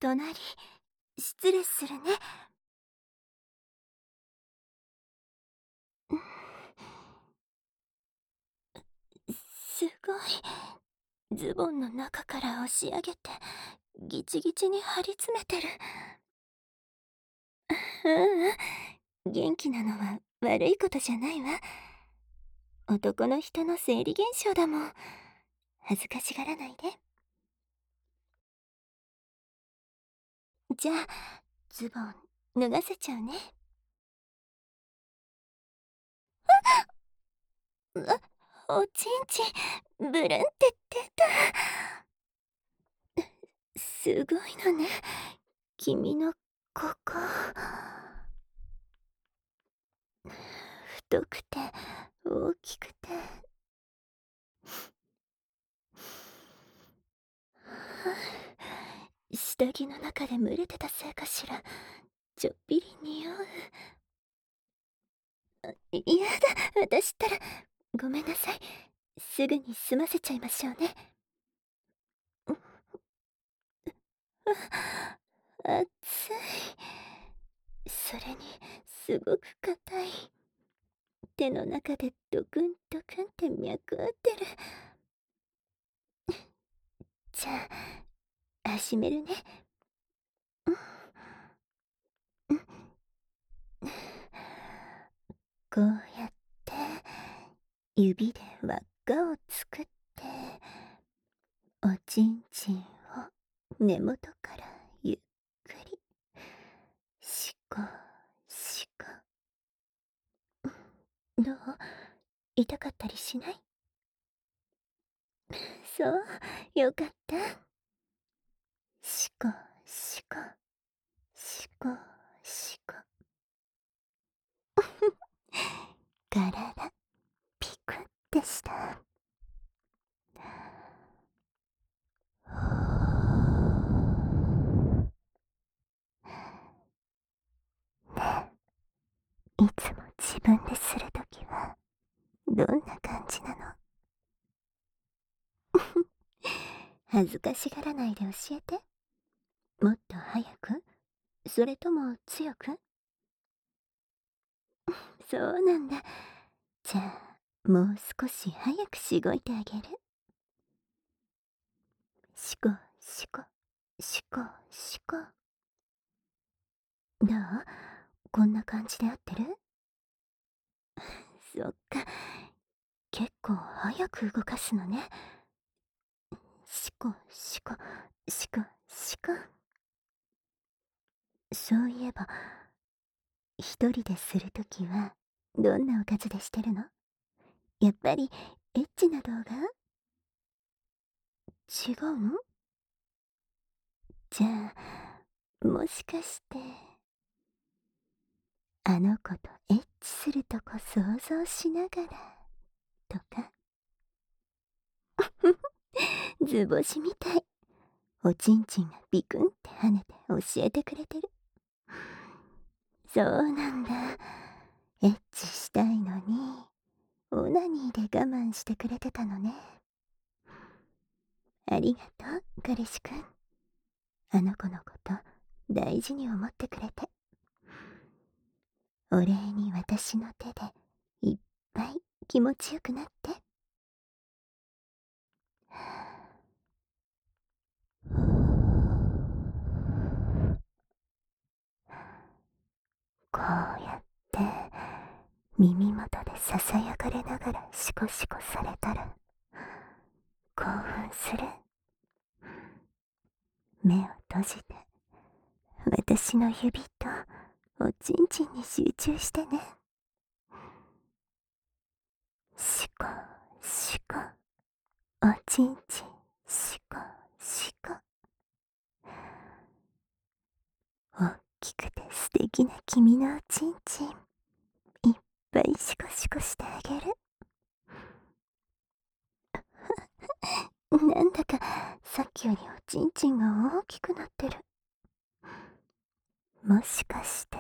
隣、失礼するね。すごい。ズボンの中から押し上げて、ギチギチに張り詰めてる。元気なのは悪いことじゃないわ。男の人の生理現象だもん。恥ずかしがらないで。じゃあ、ズボン脱がせちゃうね。おちんちん、ブルンって出た。すごいのね、君のここ。太くて、大きくて。下着の中で蒸れてたせいかしら。ちょっぴり匂う。やだ、私ったら。ごめんなさい。すぐに済ませちゃいましょうね。熱い。それに、すごく硬い。手の中でドクンドクンって脈打ってる。じゃあ、始めるね。こうやって、指で輪っかを作って、おちんちんを根元からゆっくり、しこしこ。どう？痛かったりしない？そう、よかった。しこしこ、しこしこ。体、ピクってした。ねえ、いつも自分でするときは、どんな感じなの？恥ずかしがらないで教えて。もっと早く？それとも強く？そうなんだ。じゃあ、もう少し早くしごいてあげる。しこしこ、しこしこ。どう？こんな感じで合ってる？そっか。結構早く動かすのね。しこしこ、しこしこ。そういえば、一人でするときは、どんなおかずでしてるの？やっぱり、エッチな動画？違うの？じゃあ、もしかして、あの子とエッチするとこ想像しながら、とか。図星みたい。おちんちんがビクンって跳ねて教えてくれてる。そうなんだ。エッチしたいのに、オナニーで我慢してくれてたのね。ありがとう、彼氏くん。あの子のこと大事に思ってくれて。お礼に私の手でいっぱい気持ちよくなって。こうやって耳元でささやかれながらシコシコされたら興奮する。目を閉じて私の指とおちんちんに集中してね。シコシコ、おちんちんシコシコ。おっきくて素敵な君のおちんちんいっぱいシコシコしてあげる。なんだかさっきよりおちんちんが大きくなってる。もしかして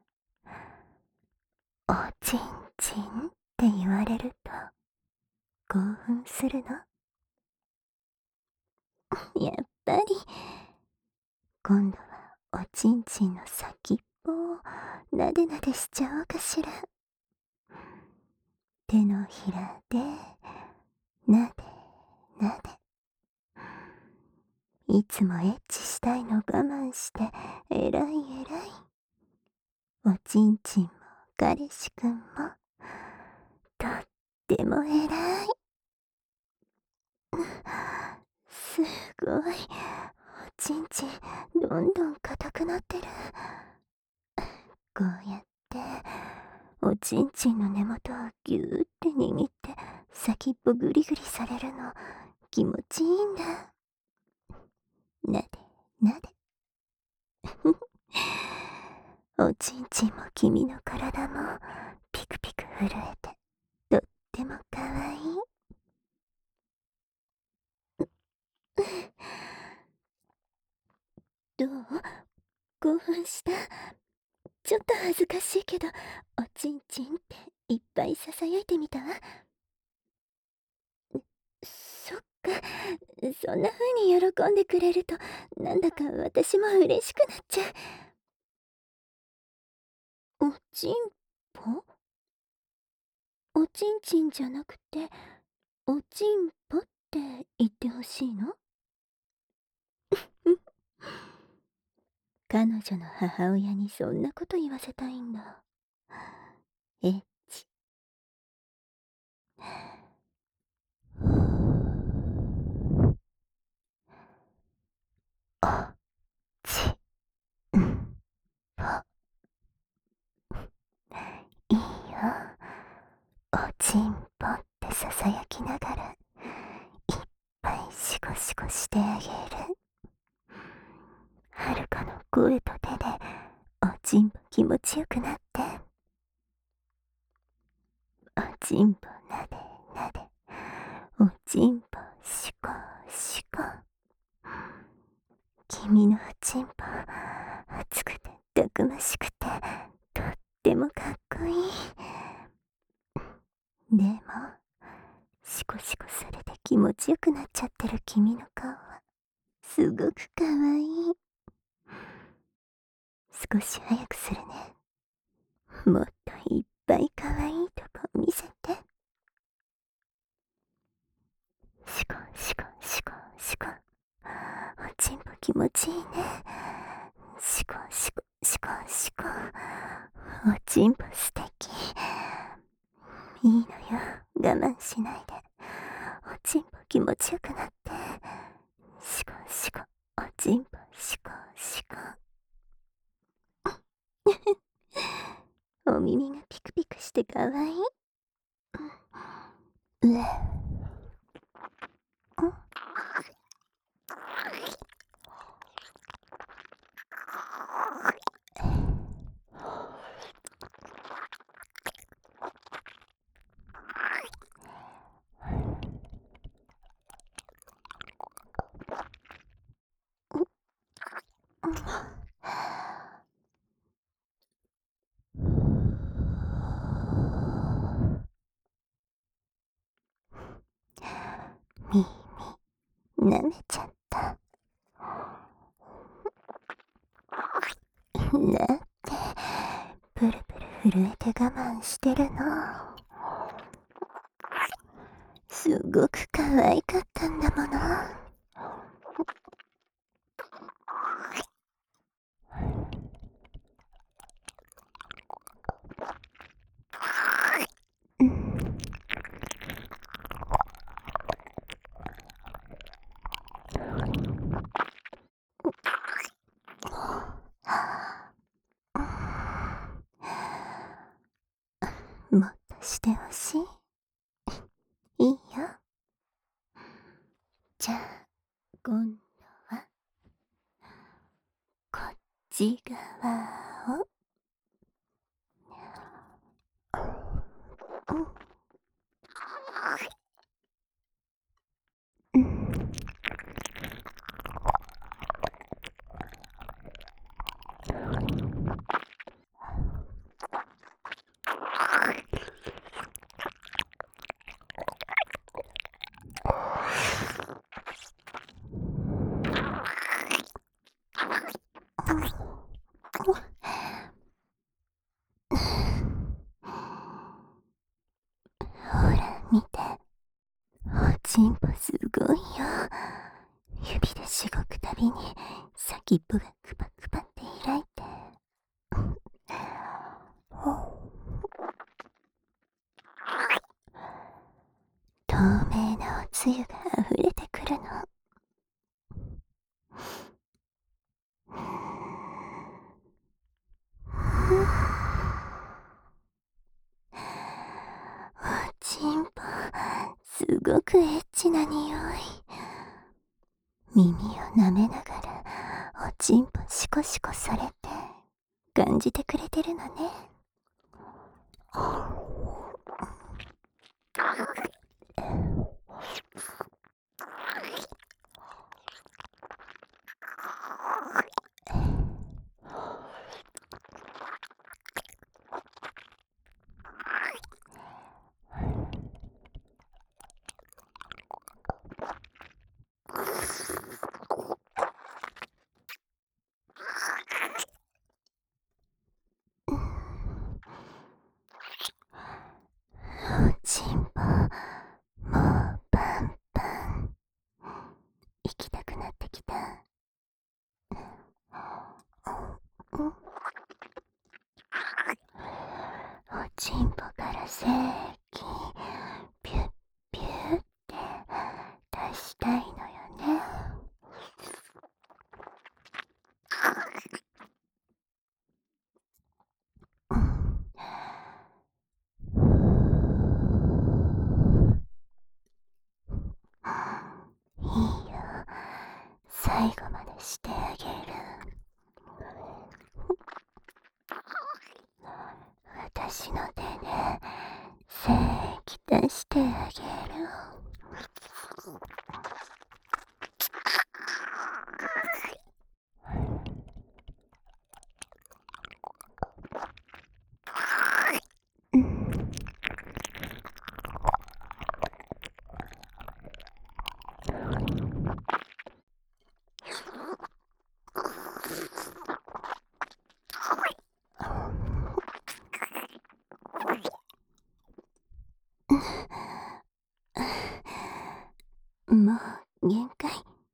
おちんちんって言われると興奮するの？やっぱり今度はおちんちんの先っぽをなでなでしちゃおうかしら。手のひらでなでなで。いつもエッチしたいの我慢してえらいえらい。おちんちんも彼氏くんもとってもえらい。すごい。おちんちんどんどん硬くなってる。こうやっておちんちんの根元をぎゅーって握って先っぽグリグリされるの気持ちいいんだ。なでなで。おちんちんも君の体もピクピク震えてとってもかわいい。どう？興奮した？ちょっと恥ずかしいけど、おちんちんっていっぱいささやいてみたわ。そっか、そんな風に喜んでくれると、なんだか私も嬉しくなっちゃう。おちんぽ？おちんちんじゃなくて、おちんぽって言ってほしいの？彼女の母親にそんなこと言わせたいんだ。エッチ。おちんぽ。いいよ。おちんぽってささやきながらいっぱいシコシコしてあげる。はるかの声と手でおちんぽ気持ちよくなって。おちんぽなでなで。おちんぽシコシコ。君のおちんぽ熱くてたくましくてとってもかっこいい。でもシコシコされて気持ちよくなっちゃってる君の顔はすごくかわいい。少し早くするね。もっといっぱいかわいいとこ見せて。シコシコシコシコ。おちんぽ気持ちいいね。シコシコシコシコ。おちんぽ素敵。いいのよ、我慢しないで。おちんぽ気持ちよくなって。シコシコ、おちんぽシコシコ。お耳がピクピクしてかわいい。うえ。耳舐めちゃった。なんてプルプル震えて我慢してるの。すごく可愛かったんだもの。もっとしてほしい。いいよ。じゃあ今度はこっち側を。 ほら見て、おちんぽすごいよ。指でしごくたびに先っぽがクパクパって開いて、透明なおつゆが溢れてくるの。おちんぽ、すごくエッチな匂い。耳を舐めながらおちんぽシコシコされて感じてくれてるのね。おちんぽ、もうパンパン。行きたくなってきた。おちんぽから精液ピュッピュッって出したいのよね。いいよ、最後までしてあげる。私の手で精液出してあげる。もう限界。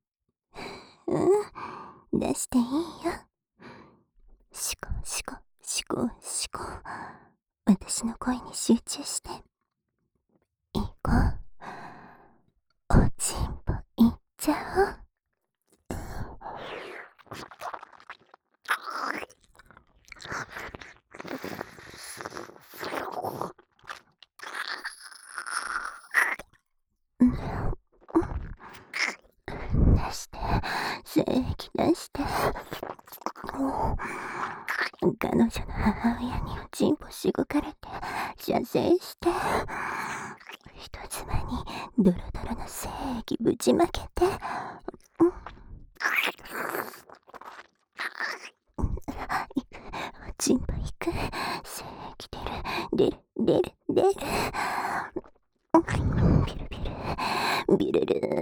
出していいよ。シコシコシコシコ。私の声に集中して。行こう。おちんぽいっちゃおう。出して、精液出して。彼女の母親におちんぽしごかれて射精して、人妻にドロドロの精液ぶちまけて、おちんぽいく、精液出る出る出る出る。ビルビルビルル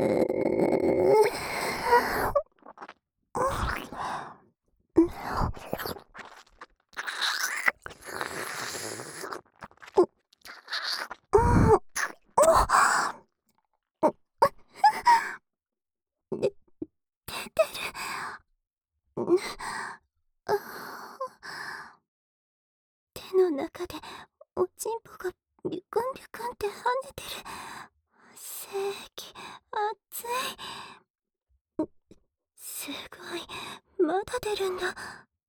手の中でおちんぽがビュクンビュクンって跳ねてる。精液熱い。すごい、まだ出るんだ。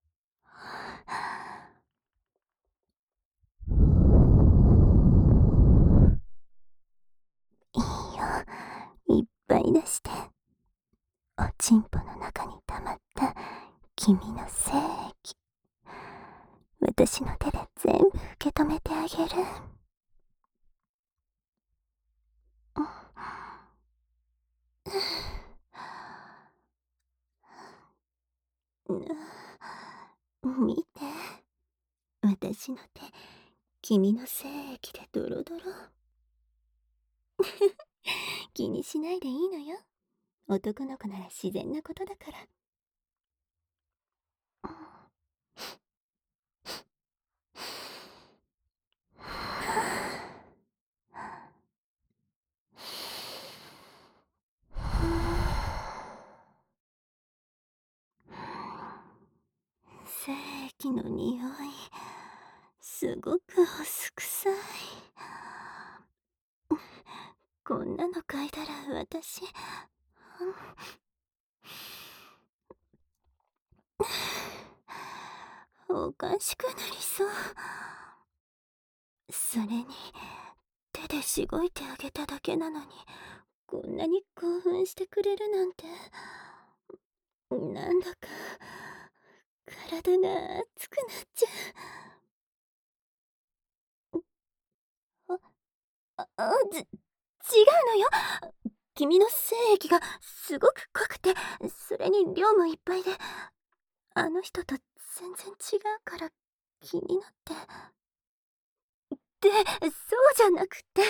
いいよ、いっぱい出して。おちんぽの中に溜まった君の精液、私の手で全部受け止めてあげる。見て、私の手、君の精液でドロドロ。気にしないでいいのよ。男の子なら自然なことだから。 精液の匂い、すごく干す臭い。こんなの嗅いだら私、おかしくなりそう。それに、手でしごいてあげただけなのに、こんなに興奮してくれるなんて。なんだか、体が熱くなっちゃう。違うのよ。君の精液がすごく濃くて、それに量もいっぱいで、あの人と全然違うから気になって。で、そうじゃなくて。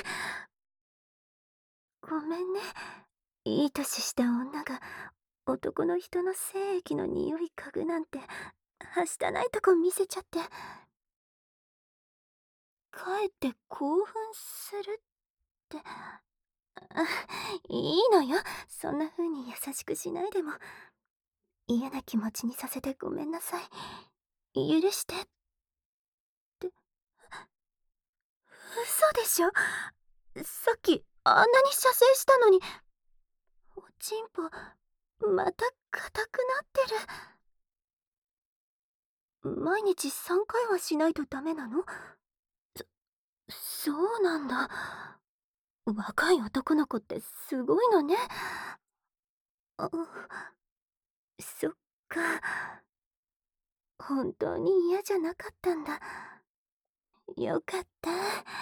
ごめんね。いい年した女が男の人の精液の匂い嗅ぐなんて、はしたないとこ見せちゃって。かえって興奮するって。あ、いいのよ。そんな風に優しくしないでも。嫌な気持ちにさせてごめんなさい。許してって。嘘でしょ。さっきあんなに射精したのに、おちんぽまた硬くなってる。毎日3回はしないとダメなの？そうなんだ。若い男の子ってすごいのね。あ、そっか。本当に嫌じゃなかったんだ。よかった。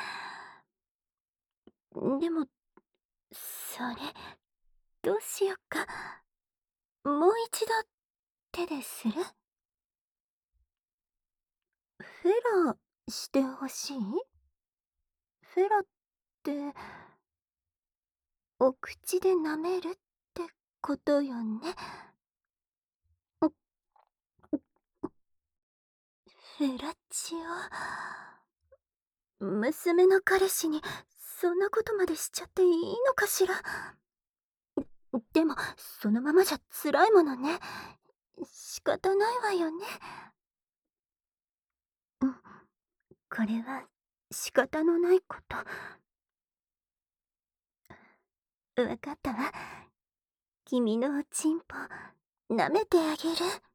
でも、それ、どうしよっか。もう一度、手でする？フェラしてほしい？フェラって、お口で舐めるってことよね。フェラチオ。娘の彼氏に、そんなことまでしちゃっていいのかしら。でも、そのままじゃ辛いものね。仕方ないわよね。うん、これは仕方のないこと。わかったわ。君のおちんぽ、舐めてあげる。